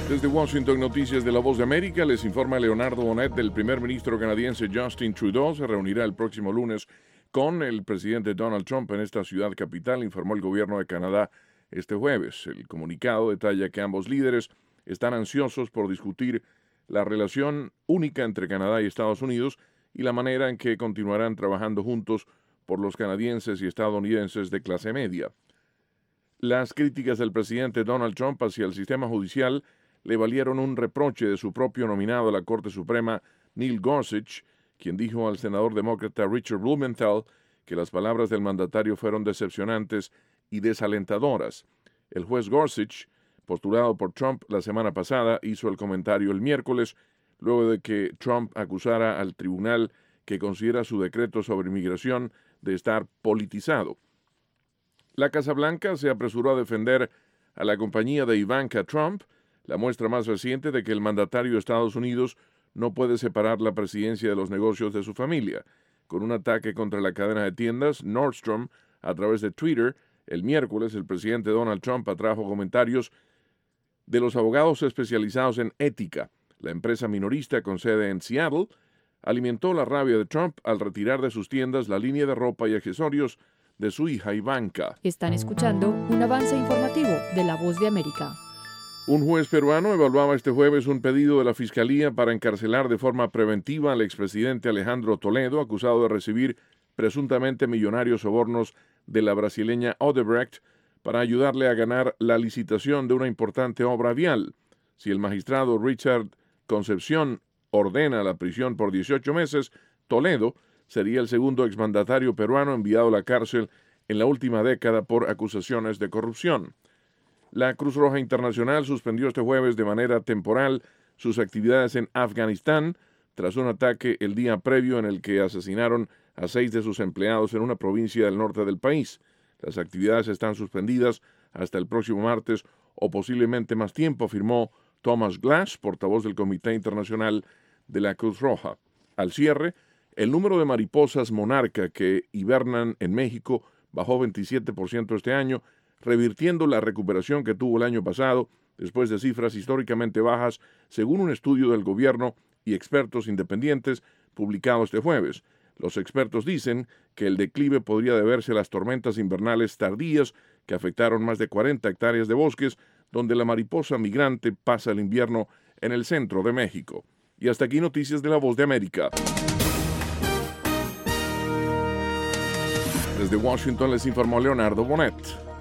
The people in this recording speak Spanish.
Desde Washington, Noticias de la Voz de América, les informa Leonardo Bonet. Del primer ministro canadiense Justin Trudeau se reunirá el próximo lunes con el presidente Donald Trump en esta ciudad capital, informó el gobierno de Canadá este jueves. El comunicado detalla que ambos líderes están ansiosos por discutir la relación única entre Canadá y Estados Unidos y la manera en que continuarán trabajando juntos por los canadienses y estadounidenses de clase media. Las críticas del presidente Donald Trump hacia el sistema judicial le valieron un reproche de su propio nominado a la Corte Suprema, Neil Gorsuch, quien dijo al senador demócrata Richard Blumenthal que las palabras del mandatario fueron decepcionantes y desalentadoras. El juez Gorsuch, postulado por Trump la semana pasada, hizo el comentario el miércoles, luego de que Trump acusara al tribunal que considera su decreto sobre inmigración de estar politizado. La Casa Blanca se apresuró a defender a la compañía de Ivanka Trump, la muestra más reciente de que el mandatario de Estados Unidos no puede separar la presidencia de los negocios de su familia. Con un ataque contra la cadena de tiendas Nordstrom a través de Twitter, el miércoles el presidente Donald Trump atrajo comentarios de los abogados especializados en ética. La empresa minorista con sede en Seattle alimentó la rabia de Trump al retirar de sus tiendas la línea de ropa y accesorios de su hija Ivanka. Están escuchando un avance informativo de La Voz de América. Un juez peruano evaluaba este jueves un pedido de la Fiscalía para encarcelar de forma preventiva al expresidente Alejandro Toledo, acusado de recibir presuntamente millonarios sobornos de la brasileña Odebrecht para ayudarle a ganar la licitación de una importante obra vial. Si el magistrado Richard Concepción ordena la prisión por 18 meses, Toledo sería el segundo exmandatario peruano enviado a la cárcel en la última década por acusaciones de corrupción. La Cruz Roja Internacional suspendió este jueves de manera temporal sus actividades en Afganistán tras un ataque el día previo en el que asesinaron a 6 de sus empleados en una provincia del norte del país. Las actividades están suspendidas hasta el próximo martes o posiblemente más tiempo, afirmó Thomas Glass, portavoz del Comité Internacional de la Cruz Roja. Al cierre, el número de mariposas monarca que hibernan en México bajó 27% este año, revirtiendo la recuperación que tuvo el año pasado después de cifras históricamente bajas, según un estudio del gobierno y expertos independientes publicado este jueves. Los expertos dicen que el declive podría deberse a las tormentas invernales tardías que afectaron más de 40 hectáreas de bosques, donde la mariposa migrante pasa el invierno en el centro de México. Y hasta aquí Noticias de la Voz de América. Desde Washington les informó Leonardo Bonet.